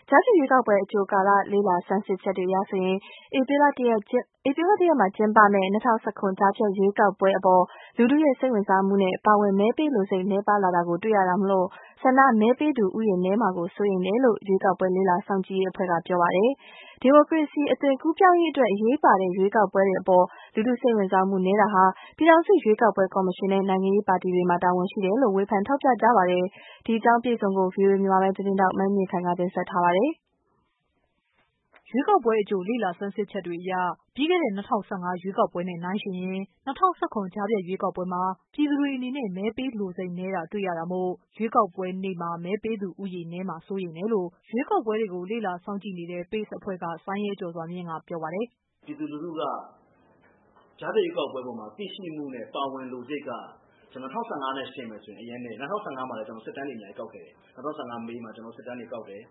ကြားဖြတ်ရွေးကောက်ပွဲအကြိုကာလလေ့လာဆန်းစစ်ချက်တွေအရဆိုရင်ဧပြီလ 1 ရက်မှာကျင်းပမယ့်2019ကြားဖြတ်ရွေးကောက်ပွဲအပေါ်လူထုရဲ့စိတ်ဝင်စားမှုနဲ့ပါဝင်မဲပေးလိုစိတ်နည်းပါးလာတာကိုတွေ့ရတာမို့ဆန္ဒမဲပေးသူဦးရေနည်းမှာကိုစိုးရိမ်တယ်လို့ရွေးကောက်ပွဲလေ့လာစောင့်ကြည့်ရေးအဖွဲ့ကပြောပါတယ်။ဒီမိုကရေစီအသွင်ကူးပြောင်းရေးအတွက်အရေးပါတဲ့ရွေးကောက်ပွဲတွေအပေါ်လူထုစိတ်ဝင်စားမှုနည်းတာဟာပြည်ထောင်စုရွေးကောက်ပွဲကော်မရှင်နဲ့နိုင်ငံရေးပါတီတွေမှာတာဝန်ရှိတယ်လို့ဝေဖန်ထောက်ပြကြပါတယ်။ဒီအကြောင်းပြည့်စုံကို VOA မြန်မာပိုင်းသတင်းထောက်မမြင့်ခိုင်ကတင်ဆက်ထားပါတယ်။ရွေးကောက်ပွဲအကြိုလေ့လာဆန်းစစ်ချက်တွေအရပြီးခဲ့တဲ့2015ရွေးကောက်ပွဲနဲ့နှိုင်းယှဉ်ရင်2019ကြားဖြတ်ရွေးကောက်ပွဲမှာပြည်သူတွေအနေနဲ့မဲပေးလိုစိတ်နည်းတာတွေ့ရတာမို့ရွေးကောက်ပွဲနေ့မှာမဲပေးသူဦးရေနည်းမှာစိုးရိမ်တယ်လို့ရွေးကောက်ပွဲတွေကိုလေ့လာစောင့်ကြည့်နေတဲ့ PACE အဖွဲ့ကစိုင်းရဲကျော်စွာမြင့်ကပြောပါတယ်။ပြည်သူလူထုကကြားဖြတ်ရွေးကောက်ပွဲပေါ်မှာသိရှိမှုနဲ့ပါဝင်လိုစိတ်ကကျွန်တော်2015နဲ့ရှင်းမယ်ဆိုရင်အရင်နဲ့2015မှာလည်းကျွန်တော်စစ်တမ်းတွေအများကြီးကောက်ခဲ့တယ်2015မေးမှာကျွန်တော်စစ်တမ်းတွေကောက်တယ်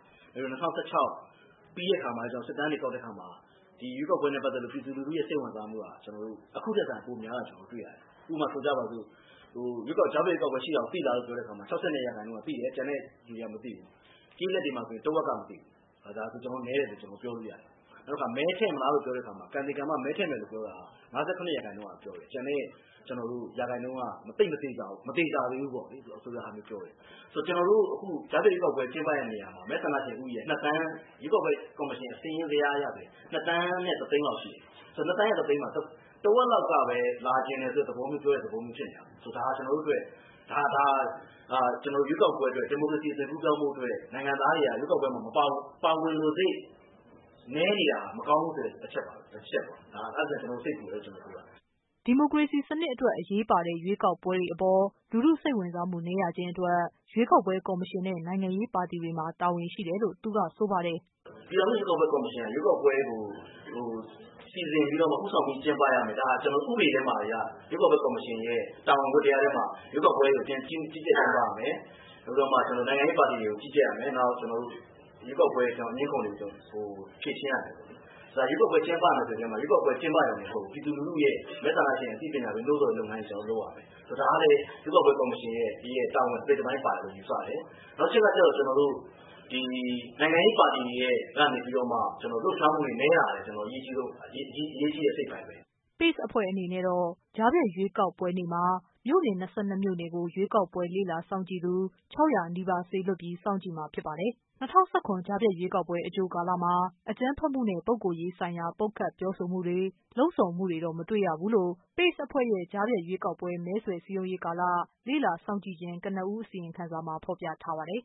2016ပြီးတဲ့အခါမှာကျွန်တော်စစ်တမ်းတွေကောက်တဲ့အခါမှာဒီရွေးကောက်ပွဲနဲ့ပတ်သက်လို့ပြည်သူလူထုရဲ့စိတ်ဝင်စားမှုကကျွန်တော်တို့အခုထက်တိုင်ပိုများတာကျွန်တော်တွေ့ရတယ်ဥပမာဆိုကြပါစို့ရွေးကောက်ကြားဖြတ်ရွေးကောက်ပွဲရှိတာကိုသိလာလို့ပြောတဲ့အခါမှာ62%ကသိတယ်ကျန်တဲ့လူတွေကမသိဘူးကိလက်တွေမှာဆိုရင်တဝက်ကမသိဘူးဒါဆိုကျွန်တော်နည်းတယ်လို့ကျွန်တော်ပြောလို့ရတယ်နောက်ကမဲထည့်မလားလို့ပြောတဲ့အခါမှာကန်ဒီကံမမဲထည့်မယ်လို့ပြောတာ58%ကပြောတယ်ကျန်တဲ့ကျွန်တော်တို့ရာခိုင်နှုန်းကမသိသေးကြဘူးမသိကြသေးဘူးပေါ့လေဆိုတော့အားမျိုးပြောတယ်ဆိုတော့ကျွန်တော်တို့အခုကြားဖြတ်ရွေးကောက်ပွဲကျင်းပရတဲ့နေရာမှာမဲဆန္ဒရှင်ဦးရေ2တန်းရွေးကောက်ပွဲကော်မရှင်အစည်းအဝေးတရားရတယ်2တန်းနဲ့3သိန်းလောက်ရှိတယ်ဆိုတော့2တန်းနဲ့3သိန်းမှာတဝက်လောက်ကပဲလာခြင်းတယ်ဆိုတဲ့သဘောမျိုးပြောတဲ့သဘောမျိုးဖြစ်နေတာဆိုတော့ဒါကျွန်တော်တို့အတွက်ကျွန်တော်ရွေးကောက်ပွဲအတွက်ဒီမိုကရေစီအသွင်ကူးပြောင်းမှုအတွက်နိုင်ငံသားတွေကရွေးကောက်ပွဲမှာမပါဝင်လို့စိတ်နည်းနေတာမကောင်းဘူးဆိုတဲ့အချက်ပါတစ်ချက်ပါဒါအဲ့ဒါကျွန်တော်စိတ်ပူတယ်ကျွန်တော်ပြောတာဒီမိုကရေစီစနစ်အတွက်အရေးပါတဲ့ရွေးကောက်ပွဲတွေအပေါ်လူထုစိတ်ဝင်စားမှုနည်းရခြင်းအတွက်ရွေးကောက်ပွဲကော်မရှင်နဲ့နိုင်ငံရေးပါတီတွေမှာတာဝန်ရှိတယ်လို့သူကဆိုပါတယ်။ပြည်ထောင်စုရွေးကောက်ပွဲကော်မရှင်ကရွေးကောက်ပွဲကိုစီစဉ်ပြီးတော့မှဥဆောင်ပြီးကျင်းပရမယ်ဒါကျွန်တော်ဥပဒေထဲမှာရွေးကောက်ပွဲကော်မရှင်ရဲ့တာဝန်ဝတ္တရားထဲမှာရွေးကောက်ပွဲကိုကြီးကြပ်ကျင်းပရမယ်။ပြီးတော့မှကျွန်တော်နိုင်ငံရေးပါတီတွေကိုကြီးကြပ်ရမယ်။နောက်ကျွန်တော်ရွေးကောက်ပွဲကျွန်တော်အငင်းခုန်တွေကိုဖြည့်ရှင်းရမယ်။ဒါရွေးကောက်ပွဲကျင်းပမယ်ဆိုရင်မှရွေးကောက်ပွဲကျင်းပရုံနဲ့ဟုတ်ပြည်သူလူထုရဲ့မဲဆန္ဒရှင်အသိပညာတွေလို့ဆိုလုပ်ငန်းကျွန်တော်လုပ်ရမယ်။ဒါကလည်းရွေးကောက်ပွဲကော်မရှင်ရဲ့တာဝန်တစ်ပိုင်းပါတယ်လို့ယူဆတယ်။နောက်ချက်ကကျတော့ကျွန်တော်တို့ဒီနိုင်ငံရေးပါတီရဲ့ကနေပြီးတော့မှကျွန်တော်တို့ရှားမှုတွေနည်းလာတယ်ကျွန်တော်အရေးကြီးတဲ့စိတ်ပိုင်းပဲ PACE အဖွဲ့အနေနဲ့တော့ကြားဖြတ်ရွေးကောက်ပွဲနေ့မှာမြို့နယ်22မြို့နယ်ကိုရွေးကောက်ပွဲလေ့လာစောင့်ကြည့်သူ600နီးပါးစေလွှတ်ပြီးစောင့်ကြည့်မှာဖြစ်ပါတယ်2019ကြားဖြတ်ရွေးကောက်ပွဲအကြိုကာလမှာအကြမ်းဖက်မှုနဲ့ပုဂ္ဂိုလ်ရေးဆိုင်ရာပုတ်ခတ်ပြောဆိုမှုတွေလှုံ့ဆော်မှုတွေတော့မတွေ့ရဘူးလို့ PACE အဖွဲ့ရဲ့ကြားဖြတ်ရွေးကောက်ပွဲမဲဆွယ်စည်းရုံးရေးကာလလေ့လာစောင့်ကြည့်ခြင်းကနဦးအစီရင်ခံစာမှာဖော်ပြထားပါတယ်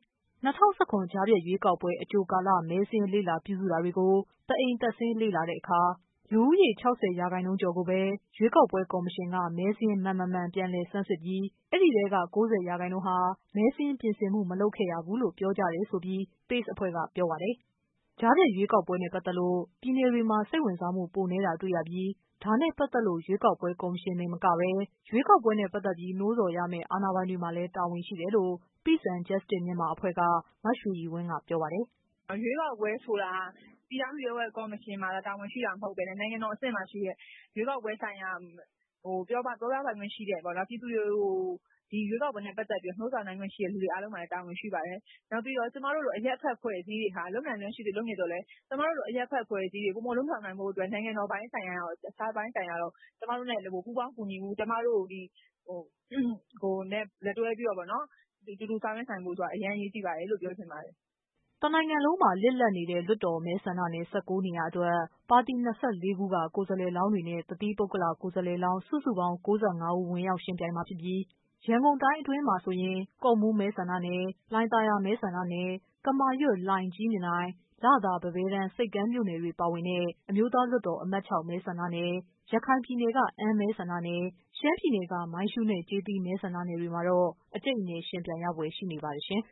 2019ကြားဖြတ်ရွေးကောက်ပွဲအကြိုကာလမဲစင်းလေ့လာပြုစုတာတွေကိုတအိမ်တက်ဆင်းလေ့လာတဲ့အခါလူဦးရေ60%ကျော်ကိုပဲရွေးကောက်ပွဲကော်မရှင်ကမဲစင်းမှန်ပြန်လည်ဆန်းစစ်ပြီးအဲ့ဒီထဲက90%ဟာမဲစင်းပြင်ဆင်မှုမလုပ်ခဲ့ရဘူးလို့ပြောကြတယ်ဆိုပြီး PACE အဖွဲ့ကပြောပါတယ်။ကြားဖြတ်ရွေးကောက်ပွဲနဲ့ပတ်သက်လို့ပြည်နယ်တွေမှာစိတ်ဝင်စားမှုပိုနေတာတွေ့ရပြီးဒါနဲ့ပတ်သက်လို့ရွေးကောက်ပွဲကော်မရှင်တွေမကပဲရွေးကောက်ပွဲနဲ့ပတ်သက်ပြီးနှိုးဆော်ရမယ့်အာဏာပိုင်တွေမှာလည်းတာဝန်ရှိတယ်လို့ Peace and Justice မြန်မာအဖွဲ့ကမရွှေရည်ဝင်းကပြောပါတယ်။ရွေးကောက်ပွဲဆိုတာပြည်ထောင်စုရွေးကောက်ပွဲကော်မရှင်မှာတာဝန်ရှိတာမဟုတ်ပဲနိုင်ငံတော်အဆင့်မှာရှိတဲ့ရွေးကောက်ပွဲဆိုင်ရာပြောပြပိုင်ခွင့်ရှိတဲ့ပေါ့နော်ပြည်သူတွေကိုဒီရွေးကောက်ပွဲနဲ့ပတ်သက်ပြီးနှိုးဆော်နိုင်ခွင့်ရှိတဲ့လူတွေအားလုံးမှာလည်းတာဝန်ရှိပါတယ်။နောက်ပြီးတော့ကျမတို့လိုအရက်ဖက်ဖွဲ့စည်းတွေဟာလုပ်နိုင်ခွင့်ရှိတယ်လုပ်နေတော့လဲကျမတို့လိုအရက်ဖက်ဖွဲ့စည်းတွေပုံမလုံးဆောင်နိုင်ဖို့အတွက်နိုင်ငံတော်ပိုင်းဆိုင်ရာရောအခြားပိုင်းဆိုင်ရာတော့ကျမတို့နဲ့ပူးပေါင်းကူညီမှုကျမတို့ဒီနဲ့လက်တွဲပြီးတော့ပေါ့နော်တူတူဆောင်ရွက်နိုင်ဖို့ဆိုတာအရင်ရေးကြည့်ပါတယ်လို့ပြောချင်ပါတယ်တနိုင်ငံလုံးမှာလစ်လပ်နေတဲ့လွှတ်တော်မဲဆန္ဒနယ်19နေရာအတွက်ပါတီ24ခုကကိုယ်စားလှယ်လောင်းတွေနဲ့တသီးပုဂ္ဂလကိုယ်စားလှယ်လောင်းစုစုပေါင်း95ဦးဝင်ရောက်ယှဉ်ပြိုင်မှာဖြစ်ပြီးရန်ကုန်တိုင်းအတွင်းမှာဆိုရင်ကော့မှူးမဲဆန္ဒနယ်၊လှိုင်သာယာမဲဆန္ဒနယ်၊ကမာရွတ်၊လှိုင်ကြီးမြစ်နိုင်၊လသာပန်းပဲတန်း၊ဆိပ်ကမ်းမြို့နယ်တွေပါဝင်တဲ့အမျိုးသားလွှတ်တော်အမှတ်6မဲဆန္ဒနယ်၊ရခိုင်ပြည်နယ်ကအမ်းမဲဆန္ဒနယ်၊ရှမ်းပြည်နယ်ကမိုင်းရှူးနဲ့ကျေးသီးမဲဆန္ဒနယ်တွေမှာတော့အကြိတ်အနယ်ယှဉ်ပြိုင်ရဖွယ်ရှိနေပါတယ်ရှင်။